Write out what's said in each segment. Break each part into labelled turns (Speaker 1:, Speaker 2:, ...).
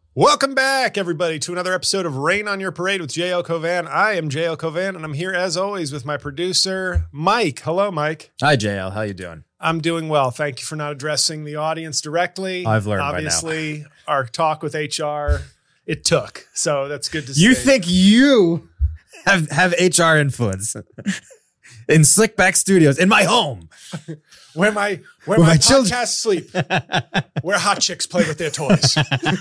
Speaker 1: Welcome back, everybody, to another episode of Rain on Your Parade with J.L. Covan. I am J.L. Covan, and I'm here, as always, with my producer, Mike. Hello, Mike.
Speaker 2: Hi, JL. How you doing?
Speaker 1: I'm doing well. Thank you for not addressing the audience directly.
Speaker 2: I've learned
Speaker 1: Obviously, by now. Our talk with HR, it took. So that's good to see.
Speaker 2: You think you have HR influence in Slickback Studios, in my home.
Speaker 1: Where my podcasts sleep, where hot chicks play with their toys.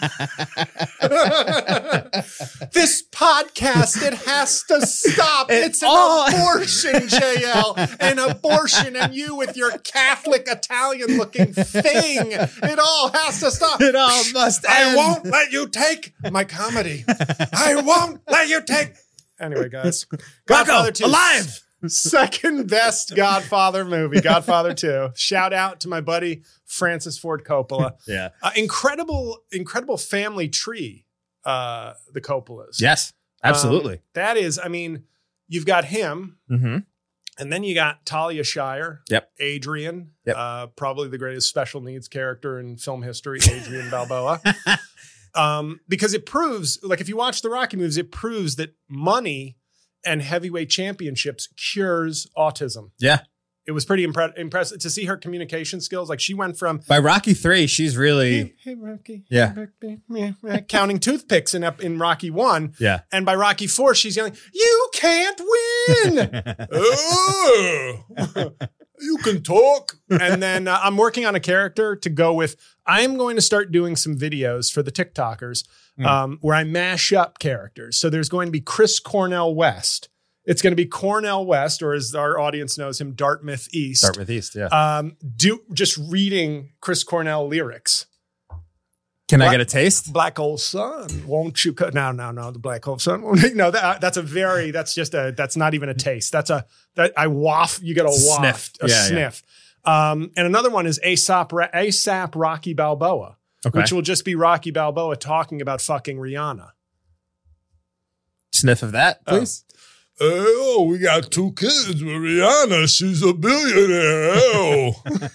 Speaker 1: This podcast, it has to stop. It's an abortion, JL. An abortion, and you with your Catholic Italian-looking thing. It all has to stop.
Speaker 2: It all must end.
Speaker 1: I won't let you take my comedy. I won't let you take. Anyway, guys.
Speaker 2: Godfather 2. Alive!
Speaker 1: Second best Godfather movie, Godfather 2. Shout out to my buddy Francis Ford Coppola.
Speaker 2: Yeah.
Speaker 1: Incredible family tree, the Coppolas.
Speaker 2: Yes, absolutely.
Speaker 1: That is, I mean, you've got him,
Speaker 2: Mm-hmm.
Speaker 1: and then you got Talia Shire.
Speaker 2: Yep.
Speaker 1: Adrian,
Speaker 2: Yep.
Speaker 1: Probably the greatest special needs character in film history, Adrian Balboa. Because it proves, like if you watch the Rocky movies, it proves that money and heavyweight championships cures autism.
Speaker 2: Yeah.
Speaker 1: It was pretty impressive to see her communication skills. Like she went from
Speaker 2: by Rocky 3, she's really
Speaker 1: hey Rocky,
Speaker 2: yeah,
Speaker 1: counting toothpicks in Rocky 1.
Speaker 2: Yeah.
Speaker 1: And by Rocky 4, she's yelling, "You can't win." Oh, you can talk. And then I'm working on a character to go with. I'm going to start doing some videos for the TikTokers where I mash up characters. So there's going to be Chris Cornell West. It's going to be Cornell West, or as our audience knows him, Dartmouth East.
Speaker 2: Dartmouth East, yeah.
Speaker 1: Just reading Chris Cornell lyrics.
Speaker 2: Can I get a taste?
Speaker 1: Black old son, won't you cut? No, the black old son. No, that's not even a taste. I waft. You get a waft,
Speaker 2: sniff.
Speaker 1: Sniff. And another one is ASAP Rocky Balboa, which will just be Rocky Balboa talking about fucking Rihanna.
Speaker 2: Sniff of that, please.
Speaker 1: Oh, we got 2 kids with Rihanna. She's a billionaire. Oh.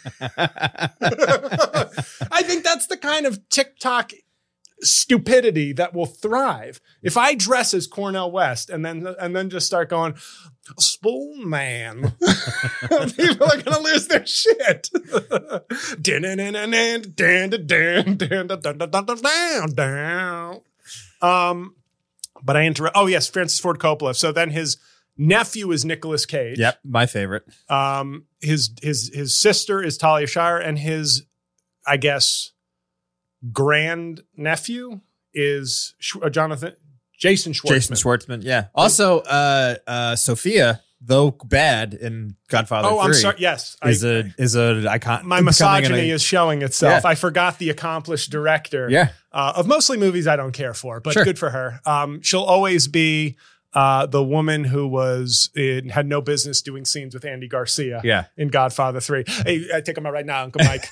Speaker 1: I think that's the kind of TikTok stupidity that will thrive. If I dress as Cornell West and then just start going, Spoon Man, people are gonna lose their shit. But I interrupt. Oh yes, Francis Ford Coppola. So then his nephew is Nicolas Cage.
Speaker 2: Yep, my favorite.
Speaker 1: His sister is Talia Shire, and his, I guess, grand nephew is Jason Schwartzman.
Speaker 2: Jason Schwartzman, yeah. Also, Sophia, though bad in Godfather 3.
Speaker 1: Oh, I'm sorry. Yes,
Speaker 2: is a icon.
Speaker 1: My misogyny is showing itself.
Speaker 2: Yeah.
Speaker 1: I forgot the accomplished director.
Speaker 2: Yeah.
Speaker 1: Of mostly movies I don't care for, but
Speaker 2: Sure.
Speaker 1: Good for her. She'll always be the woman who had no business doing scenes with Andy Garcia in Godfather 3. Hey, take him out right now, Uncle Mike.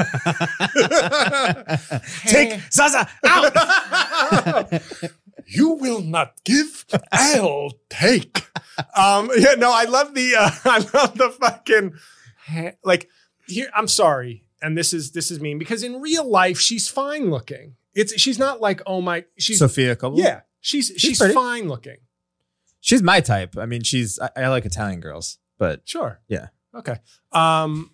Speaker 2: Take Zaza out.
Speaker 1: You will not give, I'll take. I love the fucking, like, here, I'm sorry. And this is mean because in real life, she's fine looking. She's not like, oh my, she's
Speaker 2: Sophia Coppola.
Speaker 1: Yeah. She's fine looking.
Speaker 2: She's my type. I mean, I like Italian girls, but
Speaker 1: sure.
Speaker 2: Yeah.
Speaker 1: Okay. I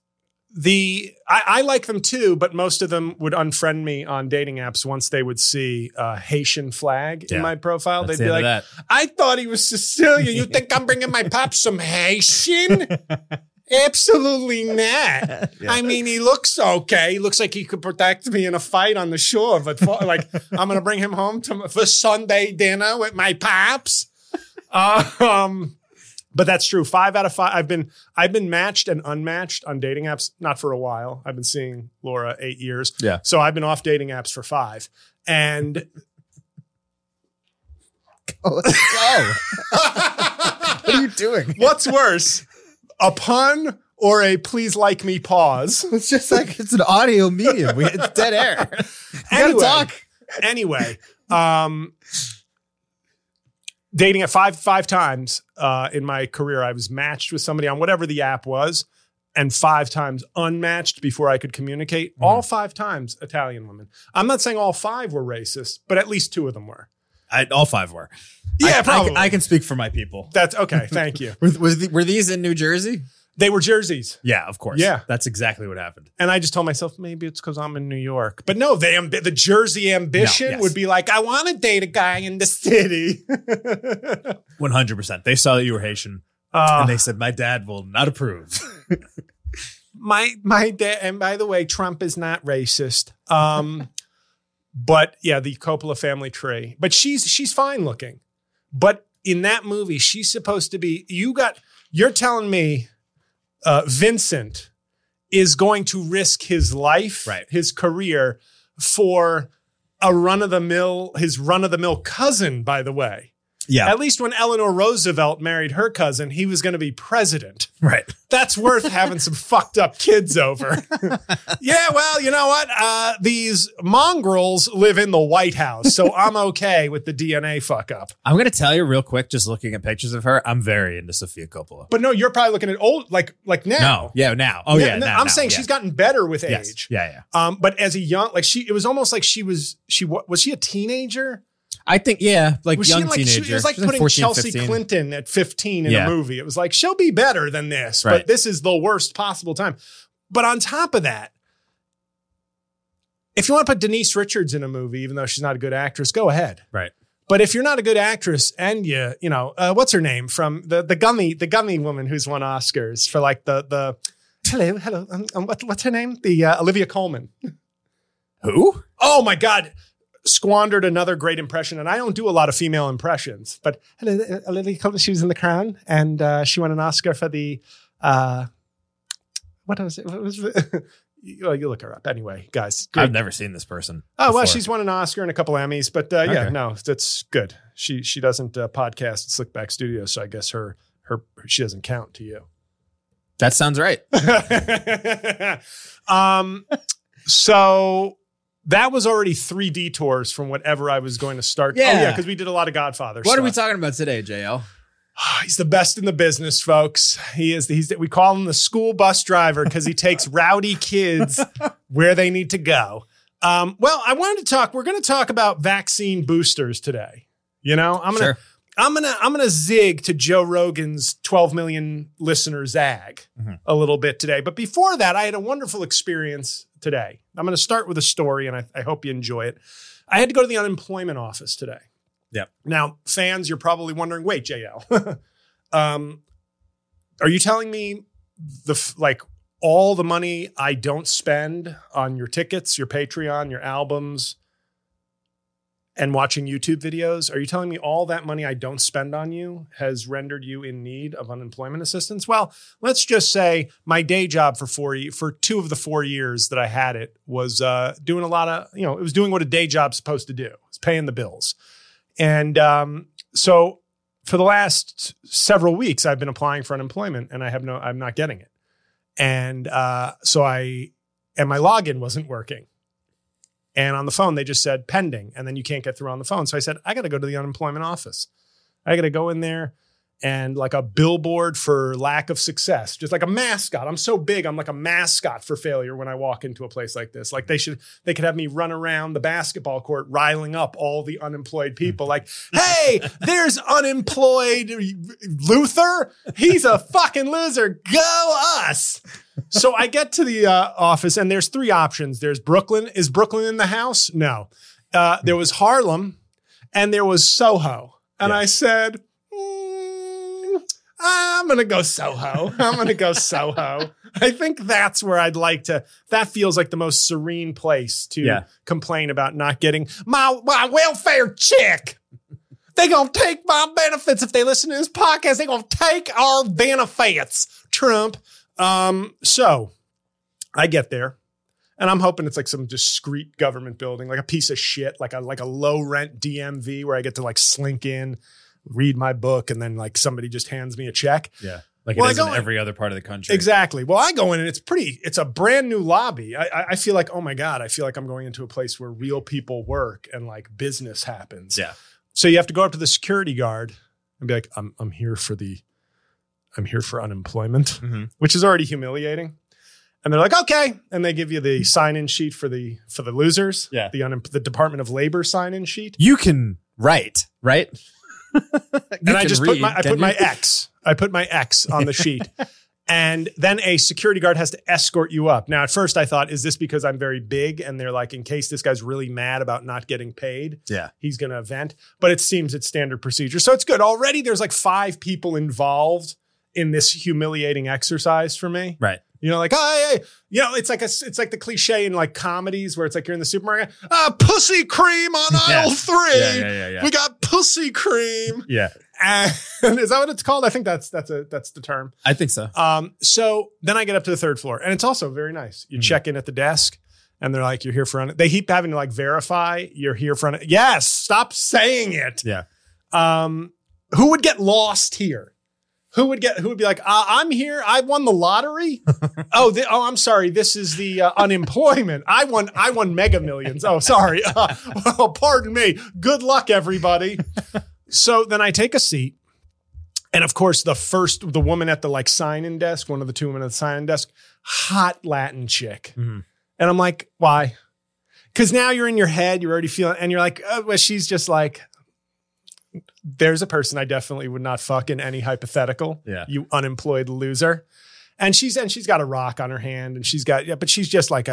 Speaker 1: like them too, but most of them would unfriend me on dating apps once they would see a Haitian flag in my profile. They'd be like, I thought he was Sicilian. You think I'm bringing my pops some Haitian? Absolutely not. Yeah. I mean, he looks okay. He looks like he could protect me in a fight on the shore, but like I'm going to bring him home for Sunday dinner with my pops. But that's true. 5 out of 5. I've been matched and unmatched on dating apps, not for a while. I've been seeing Laura 8 years.
Speaker 2: Yeah.
Speaker 1: So I've been off dating apps for 5. And
Speaker 2: let's go. What are you doing?
Speaker 1: What's worse? A pun or a please like me pause?
Speaker 2: It's just like it's an audio medium. It's dead air.
Speaker 1: Anyway,
Speaker 2: talk.
Speaker 1: Anyway, dating at five times in my career, I was matched with somebody on whatever the app was. and 5 times unmatched before I could communicate. All 5 times Italian women. I'm not saying all 5 were racist, but at least 2 of them were.
Speaker 2: All 5 were.
Speaker 1: Yeah, probably.
Speaker 2: I can speak for my people.
Speaker 1: That's okay. Thank you.
Speaker 2: Were these in New Jersey?
Speaker 1: They were jerseys.
Speaker 2: Yeah, of course.
Speaker 1: Yeah.
Speaker 2: That's exactly what happened.
Speaker 1: And I just told myself, maybe it's because I'm in New York. But no, the Jersey ambition would be like, I want to date a guy in the city.
Speaker 2: 100%. They saw that you were Haitian. And they said, my dad will not approve.
Speaker 1: my dad, and by the way, Trump is not racist. But yeah, the Coppola family tree. But she's fine looking. But in that movie, she's supposed to be, you're telling me Vincent is going to risk his life, his career, for his run-of-the-mill cousin, by the way.
Speaker 2: Yeah.
Speaker 1: At least when Eleanor Roosevelt married her cousin, he was going to be president.
Speaker 2: Right.
Speaker 1: That's worth having some fucked up kids over. Yeah, well, you know what? These mongrels live in the White House, so I'm okay with the DNA fuck up.
Speaker 2: I'm going to tell you real quick, just looking at pictures of her, I'm very into Sofia Coppola.
Speaker 1: But no, you're probably looking at old, like now.
Speaker 2: No, yeah, now. Oh, yeah, now.
Speaker 1: I'm saying she's gotten better with age.
Speaker 2: Yeah.
Speaker 1: But as a young, it was almost like was she a teenager?
Speaker 2: I think, yeah, like
Speaker 1: was
Speaker 2: young
Speaker 1: It
Speaker 2: teenager.
Speaker 1: was like putting
Speaker 2: 14,
Speaker 1: Chelsea
Speaker 2: 15.
Speaker 1: Clinton at 15 in a movie. It was like, she'll be better than this, but this is the worst possible time. But on top of that, if you want to put Denise Richards in a movie, even though she's not a good actress, go ahead.
Speaker 2: Right.
Speaker 1: But if you're not a good actress and you know, what's her name from the gummy woman who's won Oscars for like the hello, what's her name? The Olivia Colman.
Speaker 2: Who?
Speaker 1: Oh my God. Squandered another great impression, and I don't do a lot of female impressions, but Olivia Colman, she was in The Crown, and she won an Oscar for the what was it? What was it? You look her up anyway, guys.
Speaker 2: Great. I've never seen this person.
Speaker 1: Oh
Speaker 2: before.
Speaker 1: Well, she's won an Oscar and a couple Emmys, but yeah, no, that's good. She doesn't podcast at Slickback Studios, so I guess she doesn't count to you.
Speaker 2: That sounds right.
Speaker 1: So. That was already 3 detours from whatever I was going to start.
Speaker 2: Yeah.
Speaker 1: Oh, yeah, because we did a lot of Godfather
Speaker 2: What
Speaker 1: stuff.
Speaker 2: are we talking about today, JL?
Speaker 1: He's the best in the business, folks. We call him the school bus driver because he takes rowdy kids where they need to go. Well, we're going to talk about vaccine boosters today. You know, I'm gonna zig to Joe Rogan's 12 million listener zag a little bit today. But before that, I had a wonderful experience today. I'm going to start with a story, and I hope you enjoy it. I had to go to the unemployment office today.
Speaker 2: Yep.
Speaker 1: Now, fans, you're probably wondering, wait, JL, are you telling me all the money I don't spend on your tickets, your Patreon, your albums, and watching YouTube videos, are you telling me all that money I don't spend on you has rendered you in need of unemployment assistance? Well, let's just say my day job for 2 of the 4 years that I had it was doing a lot of, it was doing what a day job's supposed to do. It's paying the bills. And so for the last several weeks, I've been applying for unemployment and I'm not getting it. And my login wasn't working. And on the phone, they just said pending, and then you can't get through on the phone. So I said, I got to go to the unemployment office. I got to go in there and like a billboard for lack of success, just like a mascot. I'm so big. I'm like a mascot for failure when I walk into a place like this. Like they could have me run around the basketball court, riling up all the unemployed people. Like, hey, there's unemployed Luther. He's a fucking loser. Go us. So I get to the office and there's 3 options. There's Brooklyn. Is Brooklyn in the house? No. There was Harlem and there was Soho. And I said, I'm going to go Soho. I think that's where I'd like to. That feels like the most serene place to complain about not getting my welfare check. They going to take my benefits if they listen to this podcast. They going to take our benefits, Trump. So I get there and I'm hoping it's like some discreet government building, like a piece of shit, like a low rent DMV where I get to like slink in, read my book, and then like somebody just hands me a check.
Speaker 2: Yeah. Like it is in every other part of the country.
Speaker 1: Exactly. Well, I go in and it's a brand new lobby. I feel like, oh my God, I feel like I'm going into a place where real people work and like business happens.
Speaker 2: Yeah.
Speaker 1: So you have to go up to the security guard and be like, I'm here for the I'm here for unemployment, which is already humiliating. And they're like, okay. And they give you the sign-in sheet for the losers.
Speaker 2: Yeah.
Speaker 1: The Department of Labor sign-in sheet.
Speaker 2: You can write, right?
Speaker 1: And I just put my X. I put my X on the sheet. And then a security guard has to escort you up. Now, at first I thought, is this because I'm very big? And they're like, in case this guy's really mad about not getting paid, he's going to vent. But it seems it's standard procedure. So it's good. Already there's like 5 people involved in this humiliating exercise for me.
Speaker 2: Right.
Speaker 1: You know, like, oh, hey. You know, it's like the cliche in like comedies where it's like you're in the supermarket. Pussy cream on aisle 3.
Speaker 2: Yeah.
Speaker 1: We got pussy cream.
Speaker 2: Yeah.
Speaker 1: And is that what it's called? I think that's the term.
Speaker 2: I think so.
Speaker 1: So then I get up to the 3rd floor, and it's also very nice. You check in at the desk, and they're like, "You're here for." They keep having to like verify you're here for. Yes, stop saying it.
Speaker 2: Yeah.
Speaker 1: Who would get lost here? Who would be like, I'm here. I won the lottery. I'm sorry. This is the unemployment. I won Mega Millions. Oh, sorry. Pardon me. Good luck, everybody. So then I take a seat. And of course, the woman at the like sign-in desk, one of the 2 women at the sign-in desk, hot Latin chick. And I'm like, why? Because now you're in your head. You're already feeling, and you're like, oh, well, she's just like, there's a person I definitely would not fuck in any hypothetical.
Speaker 2: Yeah.
Speaker 1: You unemployed loser. And she's got a rock on her hand, and but she's just like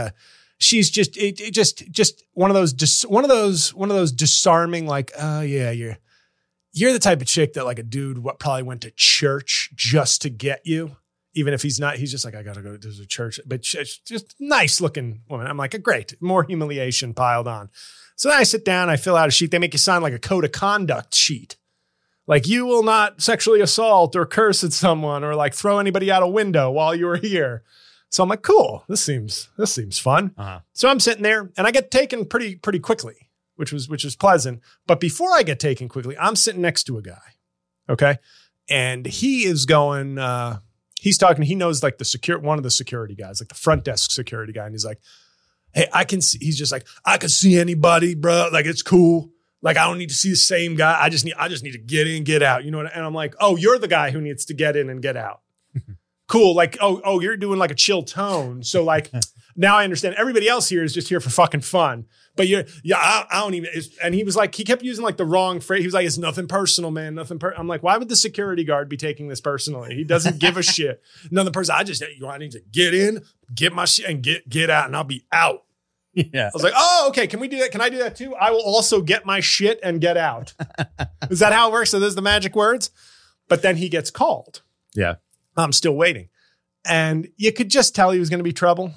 Speaker 1: just one of those disarming, like, oh yeah, you're the type of chick that like a dude probably went to church just to get you. Even if he's not, he's just like, I gotta go to a church, but just nice looking woman. I'm like, great, more humiliation piled on. So then I sit down, I fill out a sheet. They make you sign like a code of conduct sheet. Like, you will not sexually assault or curse at someone or like throw anybody out a window while you're here. So I'm like, cool, this seems fun. So I'm sitting there, and I get taken pretty quickly, which was pleasant. But before I get taken quickly, I'm sitting next to a guy. Okay. And he is going, he's talking, he knows like one of the security guys, like the front desk security guy. And he's like, hey, he's just like, I can see anybody, bro. Like, it's cool. Like, I don't need to see the same guy. I just need to get in, get out. You know what? And I'm like, oh, you're the guy who needs to get in and get out. Cool. Like, oh, you're doing like a chill tone. So like, now I understand everybody else here is just here for fucking fun. But I don't even, and he was like, he kept using like the wrong phrase. He was like, it's nothing personal, man. I'm like, why would the security guard be taking this personally? He doesn't give a shit. Another person, I need to get in, get my shit, and get out, and I'll be out.
Speaker 2: Yeah.
Speaker 1: I was like, oh, okay. Can we do that? Can I do that too? I will also get my shit and get out. Is that how it works? So those are the magic words. But then he gets called.
Speaker 2: Yeah.
Speaker 1: I'm still waiting. And you could just tell he was going to be trouble.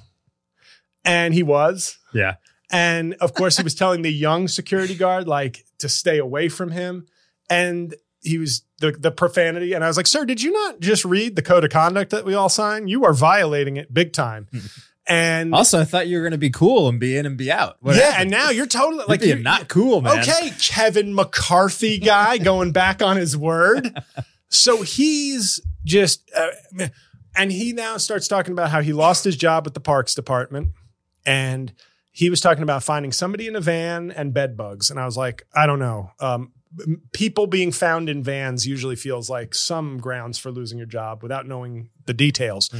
Speaker 1: And he was.
Speaker 2: Yeah.
Speaker 1: And of course, he was telling the young security guard, like, to stay away from him. And he was the profanity. And I was like, sir, did you not just read the code of conduct that we all signed? You are violating it big time. And
Speaker 2: also, I thought you were going to be cool and be in and be out. What happened?
Speaker 1: And now you're totally like,
Speaker 2: you're not cool, man.
Speaker 1: Okay, Kevin McCarthy guy going back on his word. So he's just, and he now starts talking about how he lost his job with the Parks Department, and he was talking about finding somebody in a van and bed bugs. And I was like, I don't know. People being found in vans usually feels like some grounds for losing your job without knowing the details.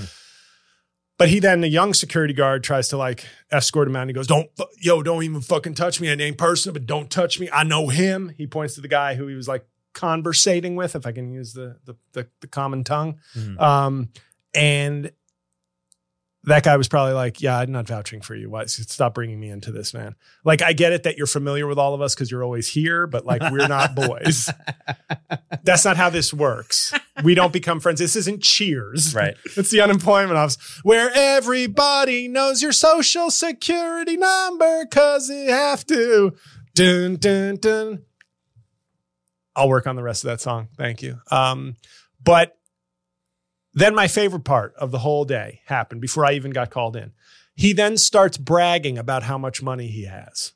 Speaker 1: But the young security guard tries to like escort him out, and he goes, don't even fucking touch me. It ain't personal, but don't touch me. I know him. He points to the guy who he was like conversating with, if I can use the common tongue. And that guy was probably like, yeah, I'm not vouching for you. Why? Stop bringing me into this, man. Like, I get it that you're familiar with all of us because you're always here, but like, we're not boys. That's not how this works. We don't become friends. This isn't Cheers.
Speaker 2: Right.
Speaker 1: It's the unemployment office where everybody knows your social security number because they have to. Dun, dun, dun. I'll work on the rest of that song. Thank you. But then my favorite part of the whole day happened before I even got called in. He then starts bragging about how much money he has.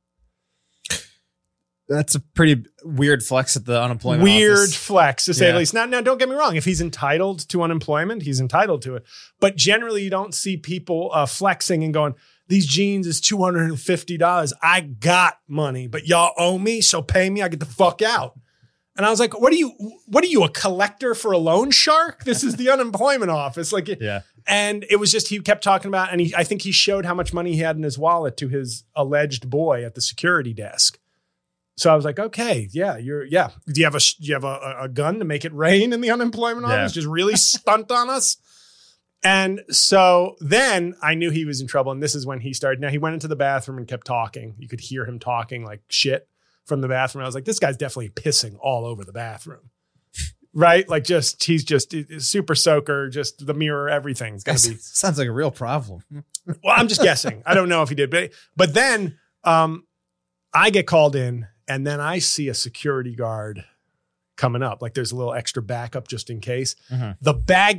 Speaker 2: That's a pretty weird flex at the unemployment
Speaker 1: Weird
Speaker 2: office.
Speaker 1: flex, to say the least. Now, don't get me wrong. If he's entitled to unemployment, he's entitled to it. But generally, you don't see people flexing and going, these jeans is $250. I got money, but y'all owe me, so pay me. I get the fuck out. And I was like, what are you, a collector for a loan shark? This is the unemployment office. Like,
Speaker 2: yeah.
Speaker 1: And it was just, he kept talking about, and I think he showed how much money he had in his wallet to his alleged boy at the security desk. So I was like, okay, yeah. Do you have a gun to make it rain in the unemployment office? Just really stunt on us? And so then I knew he was in trouble. And this is when he started. Now he went into the bathroom and kept talking. You could hear him talking like shit from the bathroom. I was like, this guy's definitely pissing all over the bathroom. Right? Like he's just super soaker, just the mirror, everything's going to be.
Speaker 2: Sounds like a real problem.
Speaker 1: Well, I'm just guessing. I don't know if he did. But then I get called in and then I see a security guard coming up. Like there's a little extra backup just in case. Mm-hmm. The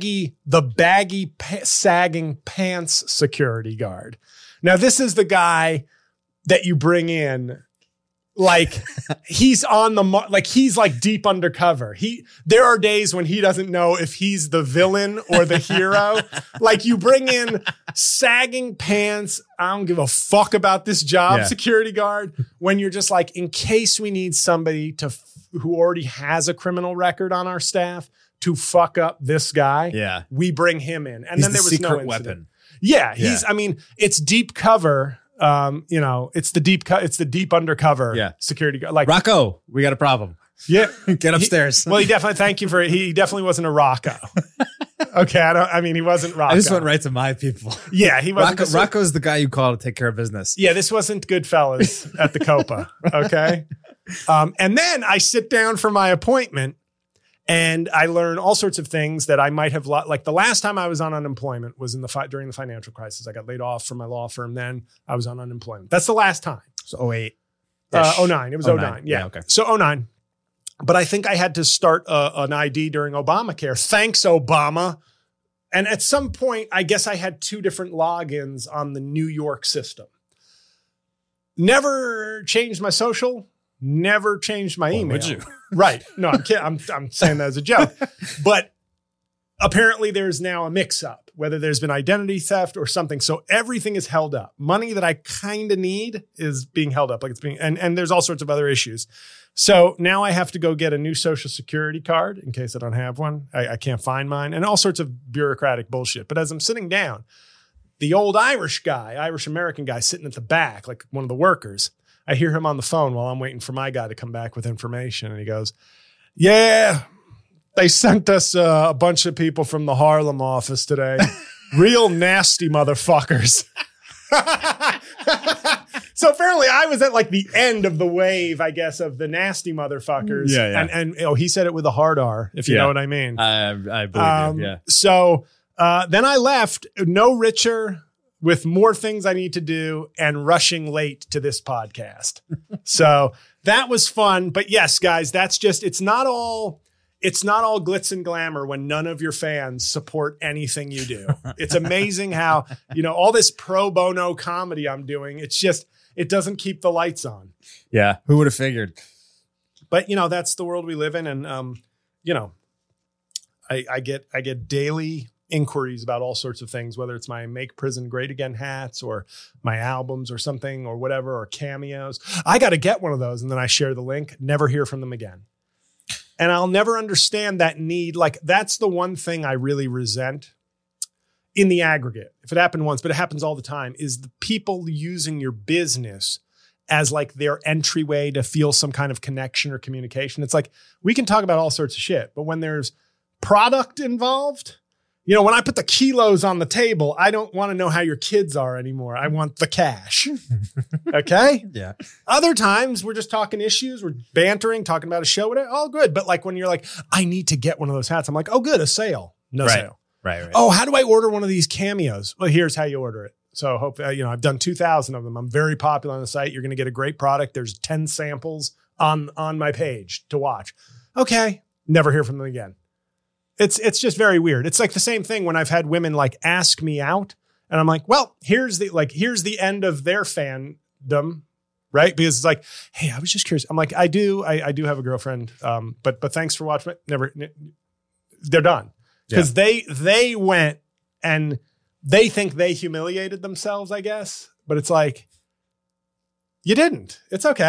Speaker 1: baggy sagging pants security guard. Now, this is the guy that you bring in. Like he's on the like he's like deep undercover. There are days when he doesn't know if he's the villain or the hero. Like you bring in sagging pants. I don't give a fuck about this job, security guard. When you're just like, in case we need somebody who already has a criminal record on our staff to fuck up this guy. We bring him in, and then there was no weapon. Yeah, it's deep cover. It's the deep undercover security guard. Like
Speaker 2: Rocco, we got a problem.
Speaker 1: Yeah.
Speaker 2: Get upstairs.
Speaker 1: He definitely wasn't a Rocco. Okay. He wasn't Rocco.
Speaker 2: I just went right to my people.
Speaker 1: Yeah. He wasn't.
Speaker 2: Rocco's the guy you call to take care of business.
Speaker 1: Yeah. This wasn't Goodfellas at the Copa. Okay. And then I sit down for my appointment and I learn all sorts of things that I might have like the last time I was on unemployment was during the financial crisis. I got laid off from my law firm. Then I was on unemployment. That's the last time.
Speaker 2: So 08.
Speaker 1: 09. It was 09. Yeah.
Speaker 2: Okay.
Speaker 1: So 09. But I think I had to start an ID during Obamacare. Thanks, Obama. And at some point, I guess I had 2 different logins on the New York system. Never changed my social. Never changed my email.
Speaker 2: Would you?
Speaker 1: Right. No, I'm kidding. I'm saying that as a joke. But apparently there's now a mix-up, whether there's been identity theft or something. So everything is held up. Money that I kind of need is being held up. Like it's being, and there's all sorts of other issues. So now I have to go get a new social security card in case I don't have one. I can't find mine and all sorts of bureaucratic bullshit. But as I'm sitting down, the old Irish American guy sitting at the back, like one of the workers, I hear him on the phone while I'm waiting for my guy to come back with information. And he goes, yeah, they sent us a bunch of people from the Harlem office today. Real nasty motherfuckers. So apparently I was at like the end of the wave, I guess, of the nasty motherfuckers.
Speaker 2: Yeah.
Speaker 1: And he said it with a hard R, if you know what I mean.
Speaker 2: I believe you, yeah.
Speaker 1: So then I left, no richer, with more things I need to do and rushing late to this podcast. So that was fun. But yes, guys, it's not all glitz and glamour when none of your fans support anything you do. It's amazing how, all this pro bono comedy I'm doing, it doesn't keep the lights on.
Speaker 2: Yeah. Who would have figured?
Speaker 1: But that's the world we live in. And, I get daily inquiries about all sorts of things, whether it's my Make Prison Great Again hats or my albums or something or whatever, or cameos. I got to get one of those. And then I share the link, never hear from them again. And I'll never understand that need. Like that's the one thing I really resent in the aggregate. If it happened once, but it happens all the time, is the people using your business as like their entryway to feel some kind of connection or communication. It's like, we can talk about all sorts of shit, but when there's product involved, when I put the kilos on the table, I don't want to know how your kids are anymore. I want the cash. Okay?
Speaker 2: Yeah.
Speaker 1: Other times we're just talking issues. We're bantering, talking about a show. Whatever. All good. But like when you're like, I need to get one of those hats. I'm like, oh, good. A sale. No sale.
Speaker 2: Right.
Speaker 1: Oh, how do I order one of these cameos? Well, here's how you order it. So hope, I've done 2,000 of them. I'm very popular on the site. You're going to get a great product. There's 10 samples on my page to watch. Okay. Never hear from them again. It's just very weird. It's like the same thing when I've had women like ask me out and I'm like, well, here's the end of their fandom, right? Because it's like, hey, I was just curious. I'm like, I do have a girlfriend. But thanks for watching it. They're done. Because they went and they think they humiliated themselves, I guess. But it's like, you didn't. It's okay.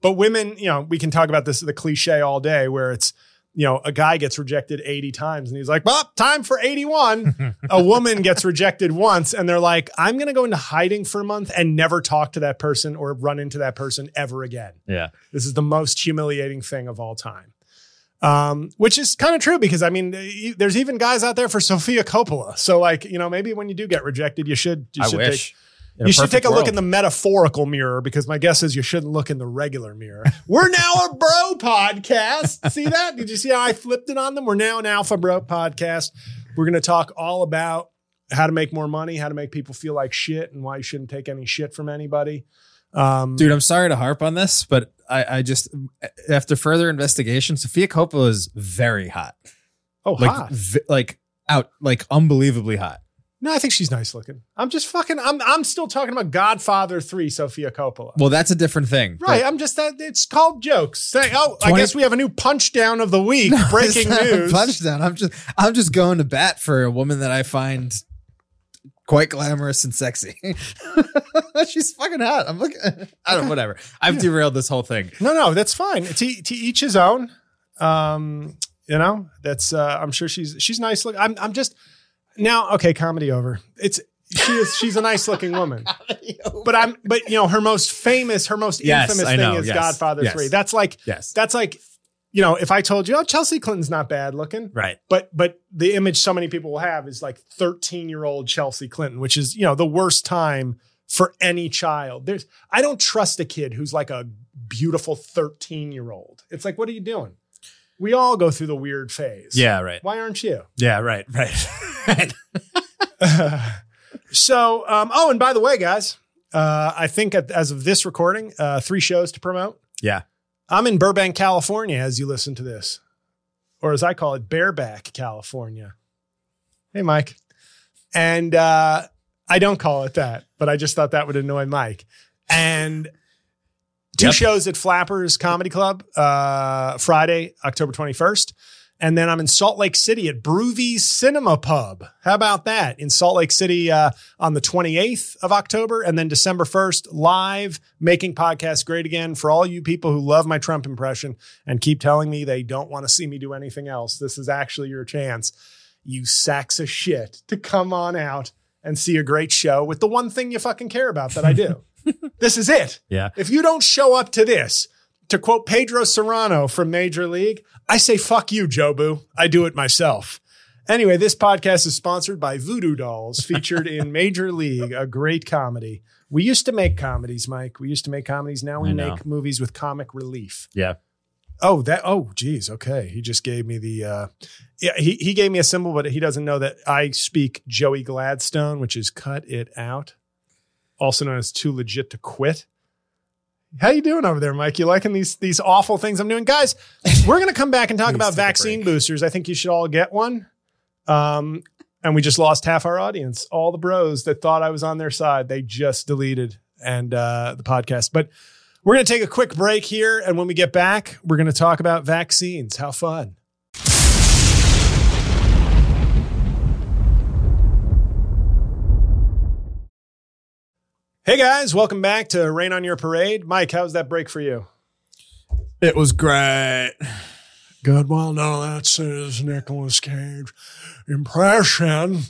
Speaker 1: But women, we can talk about the cliche all day where it's, a guy gets rejected 80 times and he's like, well, time for 81. A woman gets rejected once and they're like, I'm going to go into hiding for a month and never talk to that person or run into that person ever again.
Speaker 2: Yeah.
Speaker 1: This is the most humiliating thing of all time. Which is kind of true because there's even guys out there for Sofia Coppola. So maybe when you do get rejected, you should take a look in the metaphorical mirror because my guess is you shouldn't look in the regular mirror. We're now a bro podcast. See that? Did you see how I flipped it on them? We're now an Alpha Bro podcast. We're going to talk all about how to make more money, how to make people feel like shit, and why you shouldn't take any shit from anybody.
Speaker 2: Dude, I'm sorry to harp on this, but I just, after further investigation, Sofia Coppola is very hot.
Speaker 1: Oh, hot.
Speaker 2: Unbelievably hot.
Speaker 1: No, I think she's nice looking. I'm still talking about Godfather 3, Sofia Coppola.
Speaker 2: Well, that's a different thing.
Speaker 1: Right. It's called jokes. I guess we have a new punch down of the week. No, breaking news.
Speaker 2: Punch down. I'm just going to bat for a woman that I find quite glamorous and sexy. She's fucking hot. I'm looking. I don't know, whatever. I've derailed this whole thing.
Speaker 1: No, that's fine. To each his own. That's I'm sure she's nice looking. I'm just now, okay, comedy over. She's a nice looking woman. But her most infamous thing is Godfather 3. That's like if I told you, Chelsea Clinton's not bad looking.
Speaker 2: Right.
Speaker 1: But the image so many people will have is like 13-year-old Chelsea Clinton, which is, the worst time for any child. I don't trust a kid who's like a beautiful 13-year-old. It's like, what are you doing? We all go through the weird phase.
Speaker 2: Yeah, right.
Speaker 1: Why aren't you?
Speaker 2: Yeah, right.
Speaker 1: So, and by the way, guys, I think as of this recording, 3 shows to promote.
Speaker 2: Yeah.
Speaker 1: I'm in Burbank, California, as you listen to this, or as I call it, Bareback, California. Hey, Mike. And I don't call it that, but I just thought that would annoy Mike. And 2 shows at Flappers Comedy Club, Friday, October 21st. And then I'm in Salt Lake City at Broovies Cinema Pub. How about that? In Salt Lake City on the 28th of October. And then December 1st, live, Making Podcasts Great Again. For all you people who love my Trump impression and keep telling me they don't want to see me do anything else, this is actually your chance, you sacks of shit, to come on out and see a great show with the one thing you fucking care about that I do. This is it.
Speaker 2: Yeah.
Speaker 1: If you don't show up to this, to quote Pedro Serrano from Major League, I say, fuck you, Jobu. I do it myself. Anyway, this podcast is sponsored by Voodoo Dolls, featured in Major League, a great comedy. We used to make comedies, Mike. Now we make movies with comic relief.
Speaker 2: Yeah.
Speaker 1: Geez. Okay. He just gave me he gave me a symbol, but he doesn't know that I speak Joey Gladstone, which is cut it out. Also known as too legit to quit. How you doing over there, Mike? You liking these awful things I'm doing? Guys, we're going to come back and talk about vaccine boosters. I think you should all get one. And we just lost half our audience. All the bros that thought I was on their side, they just deleted the podcast. But we're going to take a quick break here. And when we get back, we're going to talk about vaccines. How fun. Hey guys, welcome back to Rain on Your Parade. Mike, how's that break for you?
Speaker 3: It was great. Good. Well, no, that's his Nicolas Cage impression.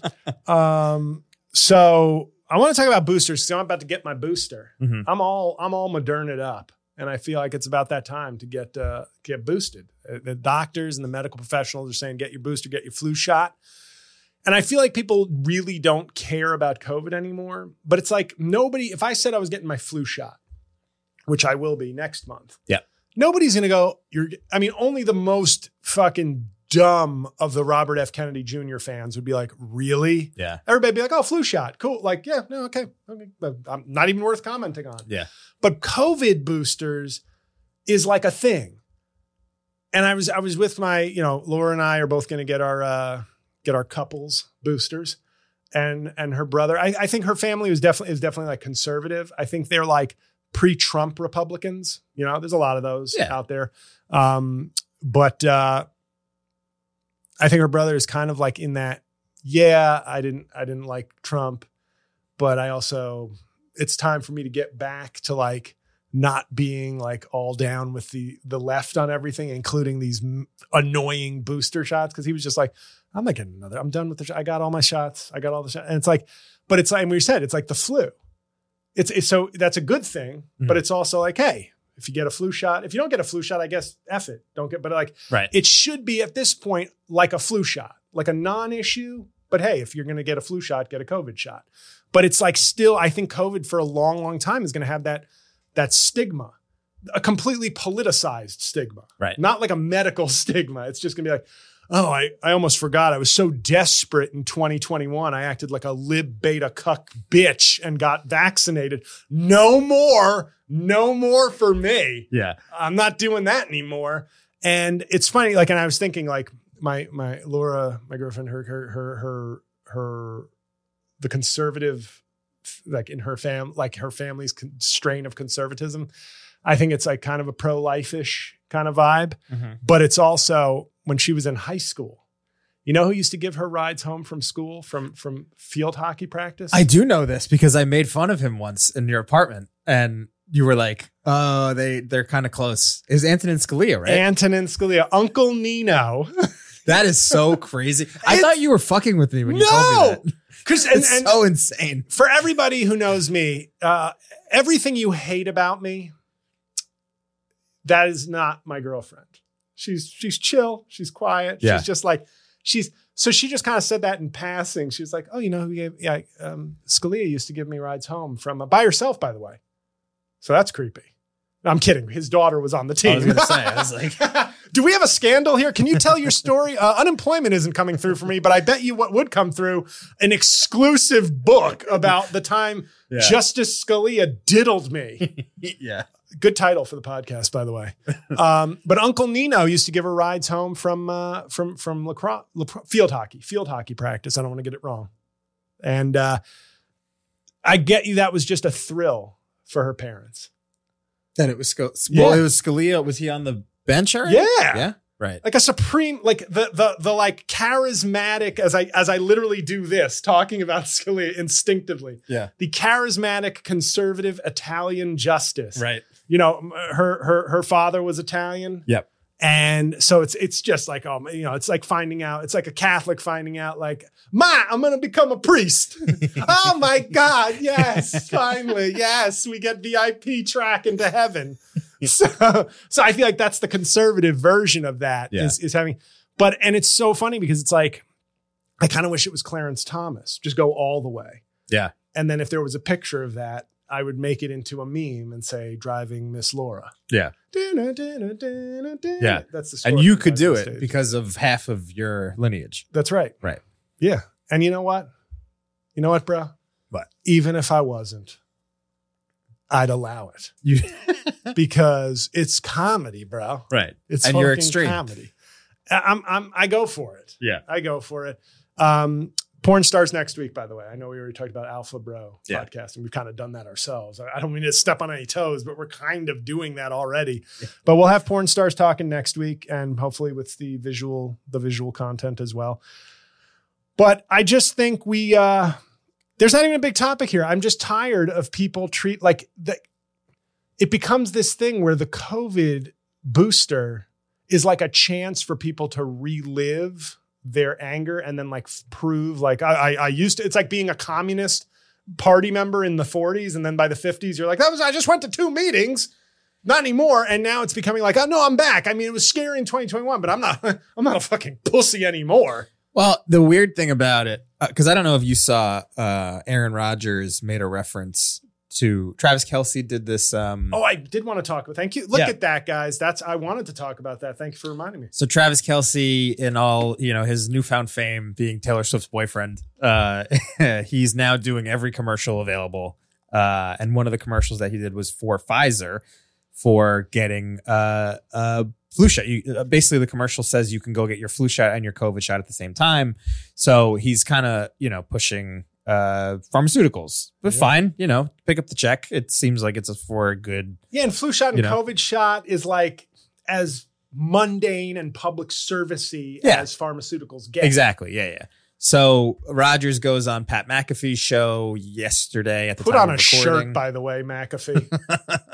Speaker 1: So I want to talk about boosters because I'm about to get my booster. Mm-hmm. I'm all Moderna up, and I feel like it's about that time to get boosted. The doctors and the medical professionals are saying, get your booster, get your flu shot. And I feel like people really don't care about COVID anymore. But it's like if I said I was getting my flu shot, which I will be next month.
Speaker 2: Yeah.
Speaker 1: Nobody's going to go, only the most fucking dumb of the Robert F. Kennedy Jr. fans would be like, really?
Speaker 2: Yeah.
Speaker 1: Everybody'd be like, oh, flu shot. Cool. Like, yeah, no, okay. But I'm not even worth commenting on.
Speaker 2: Yeah.
Speaker 1: But COVID boosters is like a thing. And I was with my, Laura and I are both going to get our couples boosters, and her brother. I think her family is definitely like conservative. I think they're like pre-Trump Republicans. There's a lot of those out there. But I think her brother is kind of like in that. Yeah, I didn't like Trump, but I also, it's time for me to get back to like not being like all down with the left on everything, including these annoying booster shots. Cause he was just like, I'm not getting another. I'm done with the shot. I got all my shots. I got all the shots. And it's like, but it's like, and we said, it's like the flu. It's so that's a good thing, but it's also like, hey, if you get a flu shot, if you don't get a flu shot, I guess F it. Don't get, but like, it should be at this point like a flu shot, like a non-issue. But hey, if you're going to get a flu shot, get a COVID shot. But it's like still, I think COVID for a long, long time is going to have that stigma, a completely politicized stigma,
Speaker 2: right?
Speaker 1: Not like a medical stigma. It's just going to be like, oh, I almost forgot. I was so desperate in 2021. I acted like a lib beta cuck bitch and got vaccinated. No more for me.
Speaker 2: Yeah.
Speaker 1: I'm not doing that anymore. And it's funny. Like, and I was thinking like my Laura, my girlfriend, the conservative, like in her her family's strain of conservatism. I think it's like kind of a pro-life-ish kind of vibe, but it's also when she was in high school. You know who used to give her rides home from school from field hockey practice?
Speaker 2: I do know this because I made fun of him once in your apartment, and you were like, "Oh, they're kind of close." It was Antonin Scalia, right?
Speaker 1: Antonin Scalia, Uncle Nino.
Speaker 2: That is so crazy. I thought you were fucking with me when you told me that.
Speaker 1: Because
Speaker 2: it's so insane.
Speaker 1: For everybody who knows me, everything you hate about me, that is not my girlfriend. She's chill. She's quiet.
Speaker 2: Yeah.
Speaker 1: She's just like, so she just kind of said that in passing. She was like, oh, you know, Scalia used to give me rides home from by herself, by the way. So that's creepy. No, I'm kidding. His daughter was on the team.
Speaker 2: I was going to say, I was like,
Speaker 1: do we have a scandal here? Can you tell your story? Unemployment isn't coming through for me, but I bet you what would come through, an exclusive book about the time Justice Scalia diddled me.
Speaker 2: Yeah.
Speaker 1: Good title for the podcast, by the way. But Uncle Nino used to give her rides home from lacrosse, field hockey practice. I don't want to get it wrong. And I get you. That was just a thrill for her parents.
Speaker 2: Then it was well, it was Scalia. Was he on the bench already?
Speaker 1: Yeah.
Speaker 2: Right.
Speaker 1: Like a supreme, like the like charismatic, as I literally do this, talking about Scalia instinctively.
Speaker 2: Yeah.
Speaker 1: The charismatic conservative Italian justice.
Speaker 2: Right.
Speaker 1: You know, her father was Italian.
Speaker 2: Yep.
Speaker 1: And so it's just like, it's like finding out, it's like a Catholic finding out like, I'm going to become a priest. Oh my God. Yes. Finally. Yes. We get VIP track into heaven. So I feel like that's the conservative version of that is having, and it's so funny because it's like, I kind of wish it was Clarence Thomas, just go all the way.
Speaker 2: Yeah.
Speaker 1: And then if there was a picture of that, I would make it into a meme and say, driving Miss Laura.
Speaker 2: Yeah.
Speaker 1: Yeah. That's the story.
Speaker 2: And you could do it because of half of your lineage.
Speaker 1: That's right.
Speaker 2: Right.
Speaker 1: Yeah. And you know what? You know what, bro?
Speaker 2: What?
Speaker 1: Even if I wasn't, I'd allow it. Because it's comedy, bro.
Speaker 2: Right.
Speaker 1: It's
Speaker 2: and you're extreme
Speaker 1: comedy. I go for it.
Speaker 2: Yeah.
Speaker 1: I go for it. Porn stars next week, by the way. I know we already talked about Alpha Bro podcast, and we've kind of done that ourselves. I don't mean to step on any toes, but we're kind of doing that already. Yeah. But we'll have porn stars talking next week, and hopefully with the visual content as well. But I just think there's not even a big topic here. I'm just tired of people it becomes this thing where the COVID booster is like a chance for people to relive their anger and then like prove like I used to, it's like being a communist party member in the 40s. And then by the 50s, you're like, I just went to 2 meetings, not anymore. And now it's becoming like, oh no, I'm back. I mean, it was scary in 2021, but I'm not a fucking pussy anymore.
Speaker 2: Well, the weird thing about it, cause I don't know if you saw, Aaron Rodgers made a reference to Travis Kelce did this.
Speaker 1: I did want to talk about. Thank you. Look at that, guys. I wanted to talk about that. Thank you for reminding me.
Speaker 2: So Travis Kelce, in all his newfound fame, being Taylor Swift's boyfriend, he's now doing every commercial available. And one of the commercials that he did was for Pfizer for getting a flu shot. Basically, the commercial says you can go get your flu shot and your COVID shot at the same time. So he's kind of pushing pharmaceuticals, but fine, pick up the check. It seems like it's for a good.
Speaker 1: Yeah. And flu shot and COVID shot is like as mundane and public servicey as pharmaceuticals get.
Speaker 2: Exactly. Yeah. So Rodgers goes on Pat McAfee's show yesterday at the
Speaker 1: Put
Speaker 2: time
Speaker 1: on
Speaker 2: of
Speaker 1: a
Speaker 2: recording.
Speaker 1: shirt, by the way, McAfee.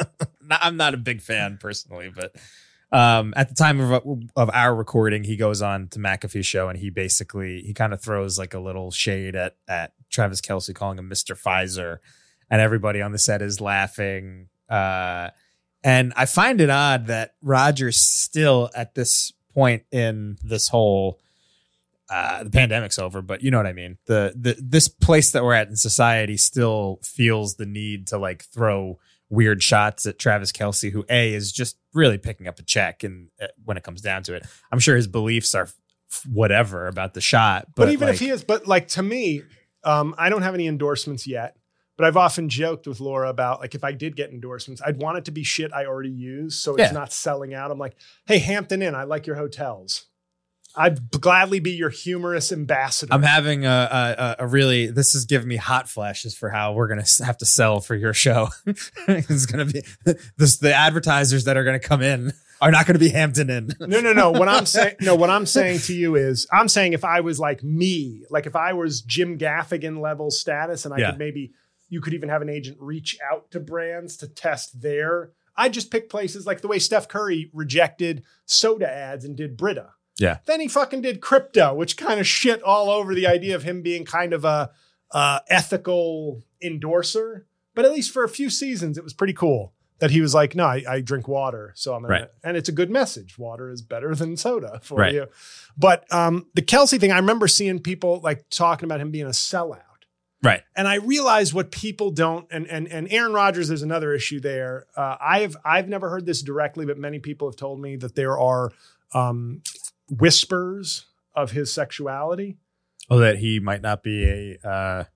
Speaker 2: I'm not a big fan personally, but at the time of our recording, he goes on to McAfee's show and he kind of throws like a little shade at Travis Kelce, calling him Mr. Pfizer, and everybody on the set is laughing. And I find it odd that Rodgers still at this point in this whole the pandemic's over, but you know what I mean? This place that we're at in society still feels the need to like throw weird shots at Travis Kelce, who is just really picking up a check. And when it comes down to it, I'm sure his beliefs are whatever about the shot.
Speaker 1: But even if he is, but like to me, I don't have any endorsements yet, but I've often joked with Laura about like, if I did get endorsements, I'd want it to be shit I already use. So it's not selling out. I'm like, hey, Hampton Inn, I like your hotels. I'd gladly be your humorous ambassador. I'm
Speaker 2: having a really, this is giving me hot flashes for how we're going to have to sell for your show. It's going to be the advertisers that are going to come in are not going to be Hampton Inn.
Speaker 1: No. What I'm saying to you is I'm saying if I was like me, like if I was Jim Gaffigan level status and I could maybe, you could even have an agent reach out to brands to test I'd just pick places like the way Steph Curry rejected soda ads and did Brita.
Speaker 2: Yeah.
Speaker 1: Then he fucking did crypto, which kind of shit all over the idea of him being kind of a ethical endorser. But at least for a few seasons, it was pretty cool that he was like, no, I drink water. So I'm going to, and it's a good message. Water is better than soda for you. But the Kelce thing, I remember seeing people like talking about him being a sellout.
Speaker 2: Right.
Speaker 1: And I realized what people don't, and Aaron Rodgers, there's another issue there. I've never heard this directly, but many people have told me that there are, whispers of his sexuality.
Speaker 2: Oh, that he might not be that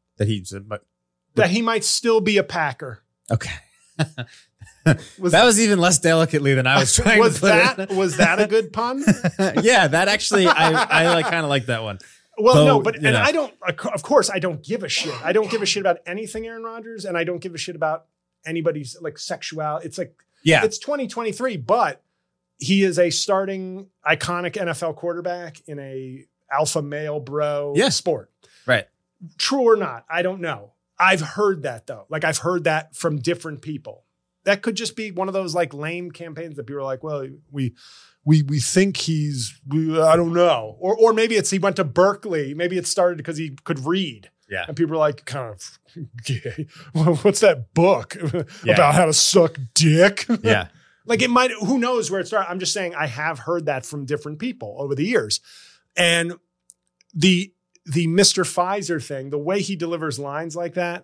Speaker 1: he might still be a Packer.
Speaker 2: Okay. That was even less delicately than I was trying to put it.
Speaker 1: Was that a good pun?
Speaker 2: Yeah, that actually, I like kind of like that one.
Speaker 1: Well, so, no, but I don't, of course, I don't give a shit. I don't give a shit about anything Aaron Rodgers, and I don't give a shit about anybody's like sexuality. It's like, it's 2023, but he is a starting iconic NFL quarterback in a alpha male bro sport.
Speaker 2: Right.
Speaker 1: True or not, I don't know. I've heard that though. Like I've heard that from different people. That could just be one of those like lame campaigns that people are like, well, we think I don't know. Or maybe it's he went to Berkeley. Maybe it started because he could read.
Speaker 2: Yeah.
Speaker 1: And people are like, kind of gay. What's that book about how to suck dick?
Speaker 2: Yeah.
Speaker 1: Like it might, who knows where it started. I'm just saying I have heard that from different people over the years. And the Mr. Pfizer thing, the way he delivers lines like that,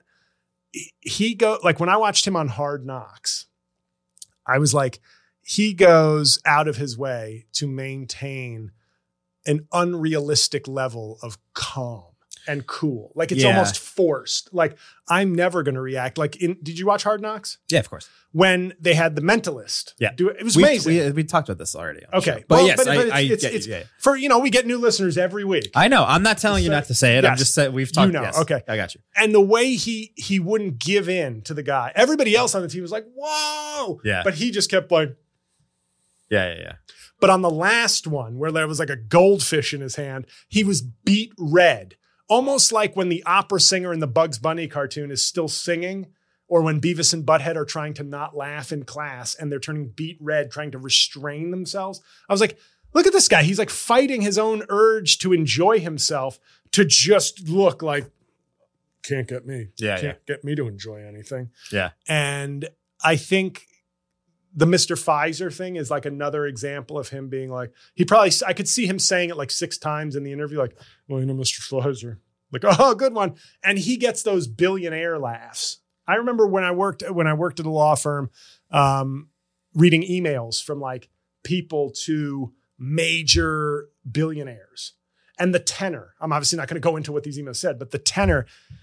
Speaker 1: like when I watched him on Hard Knocks, I was like, he goes out of his way to maintain an unrealistic level of calm and cool. Like it's almost forced. Like I'm never going to react. Like did you watch Hard Knocks?
Speaker 2: Yeah, of course.
Speaker 1: When they had The Mentalist.
Speaker 2: Yeah.
Speaker 1: It was amazing.
Speaker 2: We talked about this already.
Speaker 1: Okay.
Speaker 2: But yes,
Speaker 1: it's for, we get new listeners every week.
Speaker 2: I know. I'm not telling you not to say it.
Speaker 1: Yes.
Speaker 2: I'm just saying we've talked. Yes,
Speaker 1: okay.
Speaker 2: I got you.
Speaker 1: And the way he wouldn't give in to the guy. Everybody else on the team was like, whoa.
Speaker 2: Yeah.
Speaker 1: But he just kept like.
Speaker 2: Yeah.
Speaker 1: But on the last one where there was like a goldfish in his hand, he was beet red. Almost like when the opera singer in the Bugs Bunny cartoon is still singing, or when Beavis and Butthead are trying to not laugh in class and they're turning beet red, trying to restrain themselves. I was like, look at this guy. He's like fighting his own urge to enjoy himself, to just look like, can't get me. Can't get me to enjoy anything.
Speaker 2: Yeah.
Speaker 1: And I think the Mr. Pfizer thing is like another example of him being like, I could see him saying it like 6 times in the interview, like, well, Mr. Pfizer, like, oh, good one. And he gets those billionaire laughs. I remember when I worked at a law firm, reading emails from like people to major billionaires, and the tenor, I'm obviously not going to go into what these emails said, but the tenor,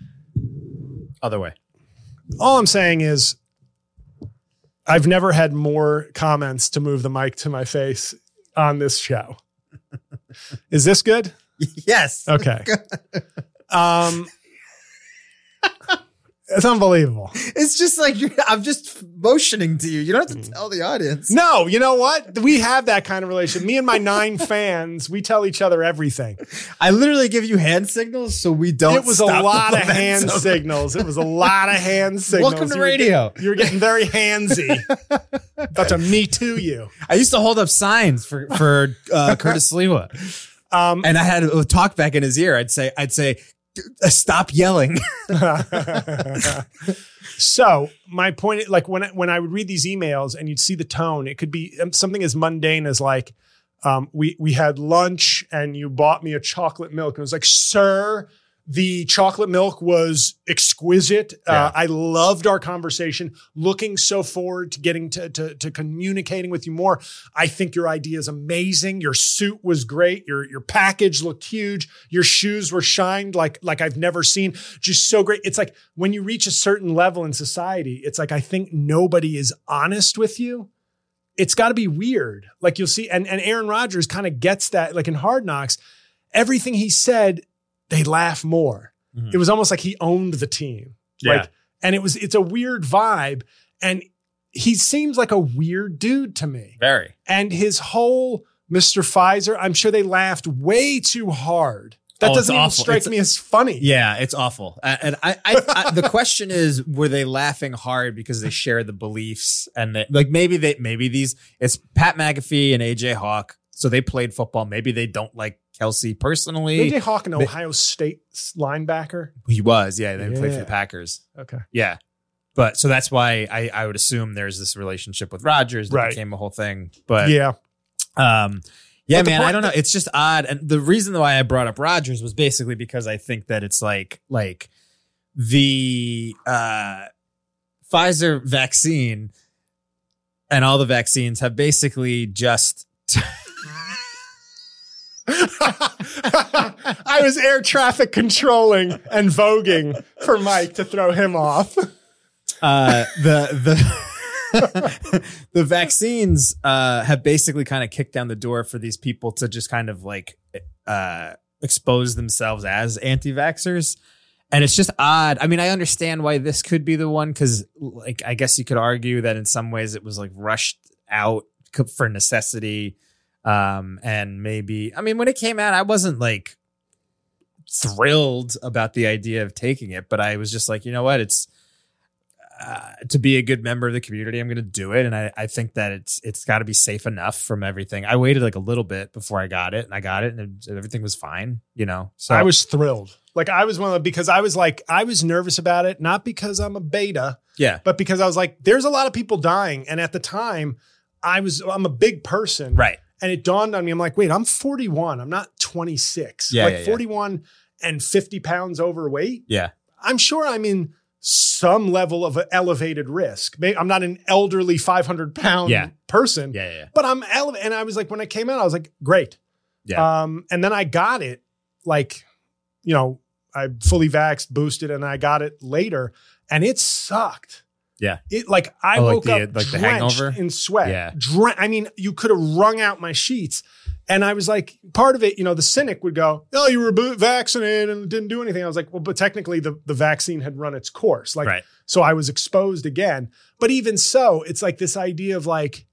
Speaker 2: other way.
Speaker 1: All I'm saying is, I've never had more comments to move the mic to my face on this show. Is this good?
Speaker 2: Yes.
Speaker 1: Okay. It's unbelievable.
Speaker 2: It's It's just like I'm just motioning to you. You don't have to tell the audience.
Speaker 1: No, you know what? We have that kind of relationship. Me and my 9 fans, we tell each other everything.
Speaker 2: I literally give you hand signals so we don't.
Speaker 1: It was a lot of hand signals. It was a lot of hand signals.
Speaker 2: Welcome to radio.
Speaker 1: You were getting very handsy. About to me too you.
Speaker 2: I used to hold up signs for Curtis Sliwa. And I had a talk back in his ear. I'd say, stop yelling.
Speaker 1: So my point, like when I would read these emails and you'd see the tone, it could be something as mundane as like, we had lunch and you bought me a chocolate milk. And it was like, sir, the chocolate milk was exquisite. I loved our conversation. Looking so forward to getting to communicating with you more. I think your idea is amazing. Your suit was great. Your package looked huge. Your shoes were shined like I've never seen. Just so great. It's like when you reach a certain level in society, it's like I think nobody is honest with you. It's got to be weird. Like you'll see, and Aaron Rodgers kind of gets that. Like in Hard Knocks, everything he said, they laugh more. Mm-hmm. It was almost like he owned the team.
Speaker 2: Yeah.
Speaker 1: Like, and it's a weird vibe. And he seems like a weird dude to me.
Speaker 2: Very.
Speaker 1: And his whole Mr. Pfizer, I'm sure they laughed way too hard. That doesn't even strike me as funny.
Speaker 2: Yeah, it's awful. And I the question is, were they laughing hard because they share the beliefs and they, like maybe it's Pat McAfee and AJ Hawk. So they played football. Maybe they don't like Kelsey personally.
Speaker 1: AJ Hawk, an Ohio State linebacker.
Speaker 2: He was, yeah. They played for the Packers.
Speaker 1: Okay.
Speaker 2: Yeah. But so that's why I would assume there's this relationship with Rodgers that became a whole thing. But
Speaker 1: yeah.
Speaker 2: Yeah, man, I don't know. It's just odd. And the reason why I brought up Rodgers was basically because I think that it's like the Pfizer vaccine and all the vaccines have basically just
Speaker 1: I was air traffic controlling and voguing for Mike to throw him off.
Speaker 2: The vaccines have basically kind of kicked down the door for these people to just kind of like expose themselves as anti-vaxxers. And it's just odd. I mean, I understand why this could be the one because like I guess you could argue that in some ways it was like rushed out for necessity. And maybe, I mean, when it came out, I wasn't like thrilled about the idea of taking it, but I was just like, you know what, it's to be a good member of the community, I'm going to do it. And I think that it's got to be safe enough from everything. I waited like a little bit before I got it and I got it and everything was fine, you know? So
Speaker 1: I was thrilled. Like I was one of the, because I was nervous about it, not because I'm a beta, but because I was like, there's a lot of people dying. And at the time I'm a big person.
Speaker 2: Right.
Speaker 1: And it dawned on me, I'm like, wait, I'm 41. I'm not 26.
Speaker 2: Yeah,
Speaker 1: like 41 and 50 pounds overweight.
Speaker 2: Yeah.
Speaker 1: I'm sure I'm in some level of elevated risk. I'm not an elderly 500 pound person.
Speaker 2: Yeah.
Speaker 1: But I'm elevated. And I was like, when it came out, I was like, great.
Speaker 2: Yeah.
Speaker 1: And then I got it like, you know, I fully vaxxed, boosted, and I got it later. And it sucked.
Speaker 2: Yeah.
Speaker 1: It like I woke up
Speaker 2: like the
Speaker 1: drenched
Speaker 2: hangover
Speaker 1: in sweat.
Speaker 2: Yeah.
Speaker 1: I mean, you could have wrung out my sheets. And I was like, part of it, you know, the cynic would go, oh, you were vaccinated and it didn't do anything. I was like, well, but technically the vaccine had run its course. Like, so I was exposed again. But even so, it's like this idea of like,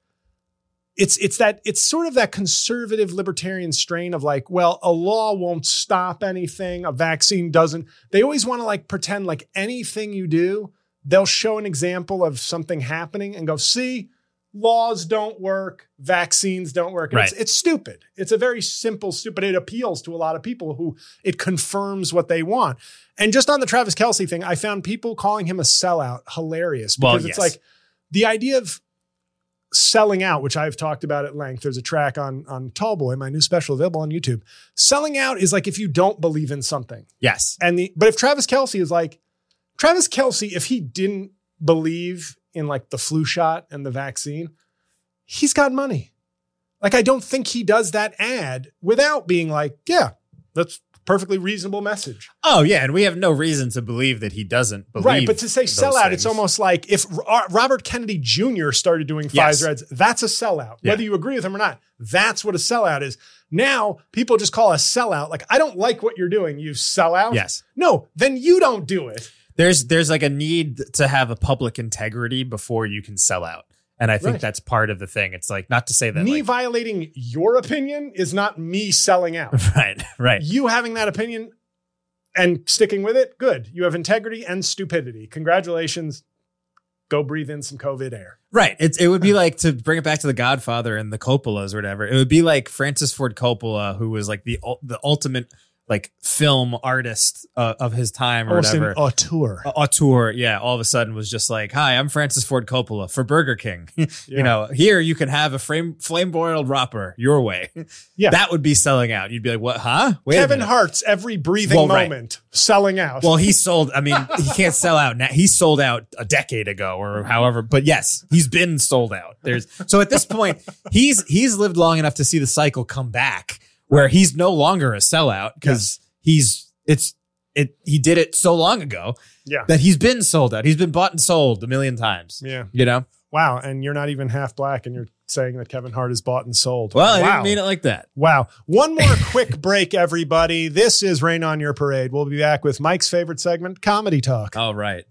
Speaker 1: it's sort of that conservative libertarian strain of like, well, a law won't stop anything. A vaccine doesn't. They always want to like pretend like anything you do, they'll show an example of something happening and go, see, laws don't work, vaccines don't work. It's stupid. It's a very simple, stupid. It appeals to a lot of people who it confirms what they want. And just on the Travis Kelce thing, I found people calling him a sellout hilarious because it's like the idea of selling out, which I've talked about at length. There's a track on Tallboy, my new special available on YouTube. Selling out is like if you don't believe in something.
Speaker 2: Yes.
Speaker 1: But if Travis Kelce is like, Travis Kelce, if he didn't believe in like the flu shot and the vaccine, he's got money. Like, I don't think he does that ad without being like, yeah, that's a perfectly reasonable message.
Speaker 2: Oh yeah. And we have no reason to believe that he doesn't believe.
Speaker 1: Right. But to say sellout, it's almost like if Robert Kennedy Jr. started doing Pfizer ads, that's a sellout. Yeah. Whether you agree with him or not, that's what a sellout is. Now people just call a sellout. Like, I don't like what you're doing. You sell out.
Speaker 2: Yes.
Speaker 1: No, then you don't do it.
Speaker 2: There's like a need to have a public integrity before you can sell out. And I think that's part of the thing. It's like, not to say that
Speaker 1: me violating your opinion is not me selling out.
Speaker 2: Right.
Speaker 1: You having that opinion and sticking with it, good. You have integrity and stupidity. Congratulations. Go breathe in some COVID air.
Speaker 2: Right. It would be like, to bring it back to The Godfather and the Coppolas or whatever, it would be like Francis Ford Coppola, who was like the ultimate like film artist of his time or
Speaker 1: almost
Speaker 2: whatever.
Speaker 1: An auteur.
Speaker 2: Auteur, yeah. All of a sudden was just like, hi, I'm Francis Ford Coppola for Burger King. You know, here you can have a flame broiled Whopper your way. Yeah. That would be selling out. You'd be like, what, huh?
Speaker 1: Wait Kevin Hart's every breathing moment selling out.
Speaker 2: Well, he can't sell out now. He sold out a decade ago or however, but yes, he's been sold out. So at this point, he's lived long enough to see the cycle come back, where he's no longer a sellout because he did it so long ago that he's been sold out. He's been bought and sold a million times.
Speaker 1: Yeah.
Speaker 2: You know?
Speaker 1: Wow. And you're not even half black and you're saying that Kevin Hart is bought and sold.
Speaker 2: Well, I didn't mean it like that.
Speaker 1: Wow. One more quick break, everybody. This is Rain on Your Parade. We'll be back with Mike's favorite segment, Comedy Talk.
Speaker 2: All right.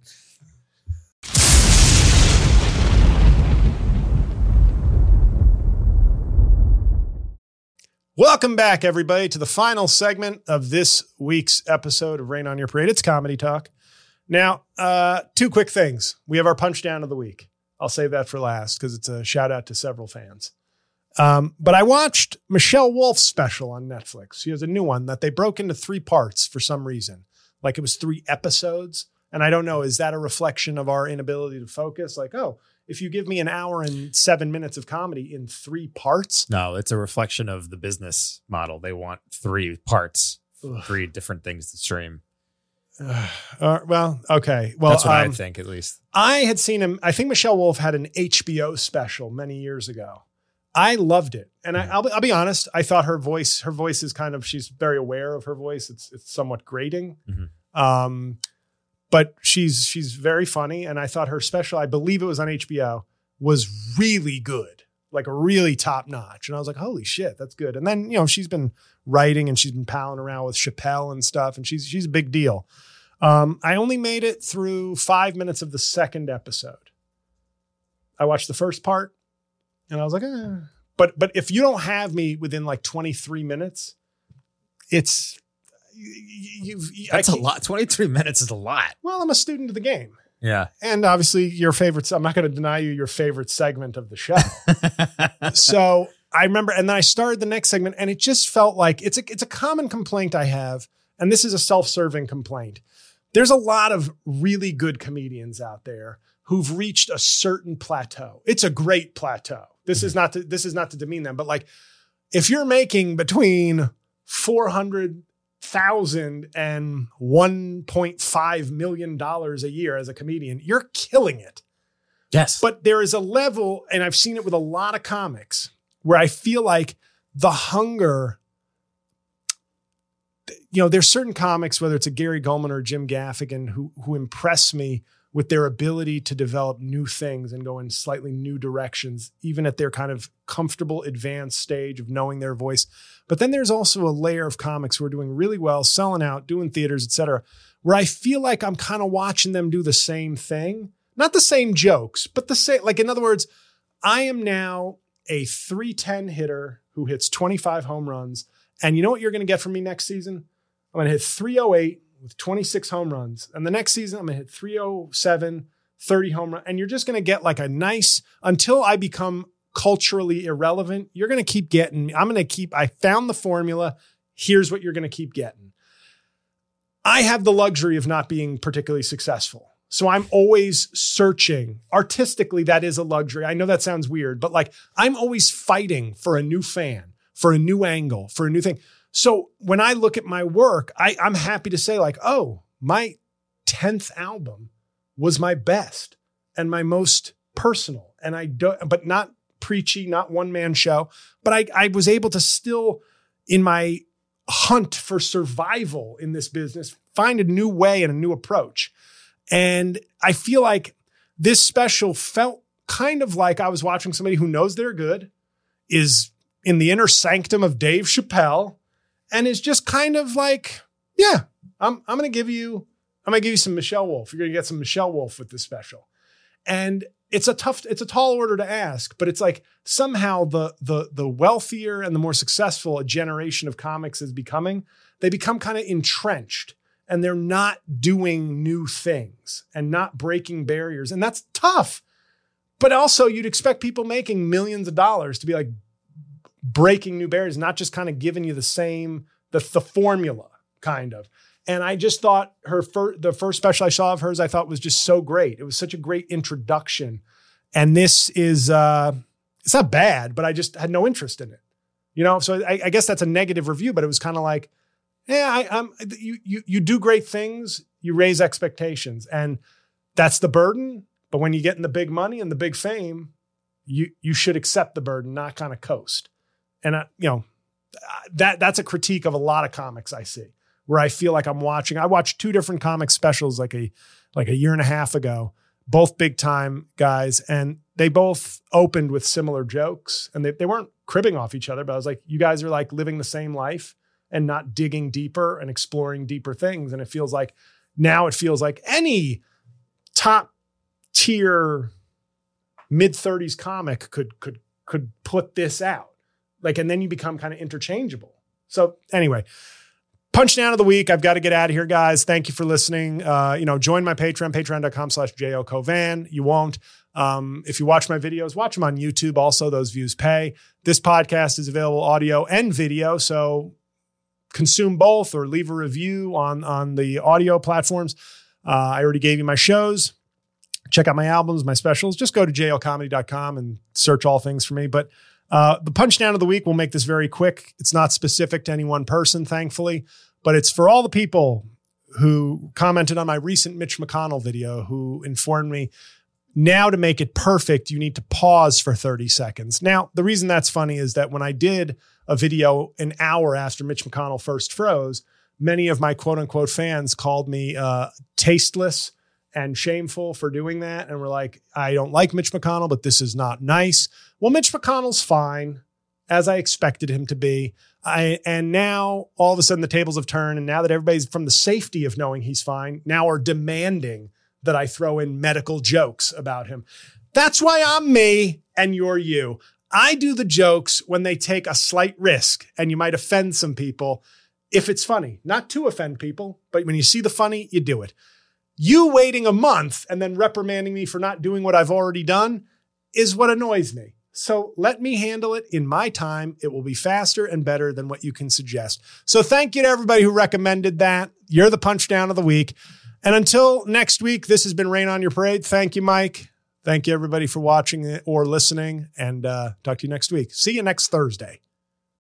Speaker 1: Welcome back, everybody, to the final segment of this week's episode of Rain on Your Parade. It's Comedy Talk. Now, two quick things. We have our punch down of the week. I'll save that for last because it's a shout out to several fans. But I watched Michelle Wolf's special on Netflix. She has a new one that they broke into 3 parts for some reason. Like it was 3 episodes. And I don't know, is that a reflection of our inability to focus? Like, oh, if you give me an hour and 7 minutes of comedy in 3 parts.
Speaker 2: No, it's a reflection of the business model. They want 3 parts, 3 different things to stream.
Speaker 1: Well, okay. Well,
Speaker 2: that's what I think, at least.
Speaker 1: I had seen him. I think Michelle Wolf had an HBO special many years ago. I loved it. And I'll be honest. I thought her voice is kind of, she's very aware of her voice. It's somewhat grating. Mm-hmm. But she's very funny. And I thought her special, I believe it was on HBO, was really good, like a really top notch. And I was like, holy shit, that's good. And then, she's been writing and she's been palling around with Chappelle and stuff. And she's a big deal. I only made it through 5 minutes of the second episode. I watched the first part and I was like, but if you don't have me within like 23 minutes, it's,
Speaker 2: that's a lot. 23 minutes is a lot.
Speaker 1: Well, I'm a student of the game.
Speaker 2: Yeah.
Speaker 1: And obviously your favorite, I'm not going to deny you your favorite segment of the show. So I remember, and then I started the next segment and it just felt like it's a common complaint I have. And this is a self-serving complaint. There's a lot of really good comedians out there who've reached a certain plateau. It's a great plateau. This is not to demean them, but like if you're making between 400,000 and $1.5 million a year as a comedian, you're killing it.
Speaker 2: Yes.
Speaker 1: But there is a level, and I've seen it with a lot of comics, where I feel like the hunger, there's certain comics, whether it's a Gary Gulman or Jim Gaffigan, who impress me with their ability to develop new things and go in slightly new directions, even at their kind of comfortable advanced stage of knowing their voice. But then there's also a layer of comics who are doing really well, selling out, doing theaters, et cetera, where I feel like I'm kind of watching them do the same thing. Not the same jokes, but the same, like in other words, I am now a 310 hitter who hits 25 home runs. And you know what you're going to get from me next season? I'm going to hit 308 with 26 home runs. And the next season, I'm going to hit 307, 30 home runs. And you're just going to get like a nice, until I become culturally irrelevant, you're going to keep getting me. I found the formula. Here's what you're going to keep getting. I have the luxury of not being particularly successful. So I'm always searching. Artistically, that is a luxury. I know that sounds weird, but like I'm always fighting for a new fan, for a new angle, for a new thing. So when I look at my work, I'm happy to say like, oh, my 10th album was my best and my most personal. And but not preachy, not one man show, but I was able to still, in my hunt for survival in this business, find a new way and a new approach. And I feel like this special felt kind of like I was watching somebody who knows they're good, is in the inner sanctum of Dave Chappelle, and is just kind of like, yeah, I'm going to give you I'm going to give you some Michelle Wolf. You're going to get some Michelle Wolf with this special. And it's a tall order to ask, but it's like somehow the wealthier and the more successful a generation of comics is becoming, they become kind of entrenched and they're not doing new things and not breaking barriers. And that's tough. But also you'd expect people making millions of dollars to be like breaking new barriers, not just kind of giving you the same, the formula kind of. And I just thought the first special I saw of hers, I thought was just so great. It was such a great introduction. And this is, it's not bad, but I just had no interest in it. You know, so I guess that's a negative review, but it was kind of like, yeah, you do great things, you raise expectations, and that's the burden. But when you get in the big money and the big fame, you should accept the burden, not kind of coast. And that's a critique of a lot of comics I see, where I feel like I watched 2 different comic specials like a year and a half ago, both big time guys, and they both opened with similar jokes, and they weren't cribbing off each other, but I was like, you guys are like living the same life and not digging deeper and exploring deeper things. And it feels like any top tier mid-30s comic could put this out. Like, and then you become kind of interchangeable. So anyway, Punchdown of the week. I've got to get out of here, guys. Thank you for listening. Join my Patreon, patreon.com/JOCovan. You won't. If you watch my videos, watch them on YouTube. Also, those views pay. This podcast is available audio and video. So consume both or leave a review on the audio platforms. I already gave you my shows. Check out my albums, my specials. Just go to jlcomedy.com and search all things for me. But the Punchdown of the week, we'll make this very quick. It's not specific to any one person, thankfully, but it's for all the people who commented on my recent Mitch McConnell video, who informed me, now to make it perfect, you need to pause for 30 seconds. Now, the reason that's funny is that when I did a video an hour after Mitch McConnell first froze, many of my quote unquote fans called me tasteless and shameful for doing that. And were like, I don't like Mitch McConnell, but this is not nice. Well, Mitch McConnell's fine, as I expected him to be. And now all of a sudden the tables have turned. And now that everybody's from the safety of knowing he's fine, now are demanding that I throw in medical jokes about him. That's why I'm me and you're you. I do the jokes when they take a slight risk and you might offend some people if it's funny. Not to offend people, but when you see the funny, you do it. You waiting a month and then reprimanding me for not doing what I've already done is what annoys me. So let me handle it in my time. It will be faster and better than what you can suggest. So thank you to everybody who recommended that. You're the Punchdown of the week. And until next week, this has been Rain on Your Parade. Thank you, Mike. Thank you, everybody, for watching or listening. And talk to you next week. See you next Thursday.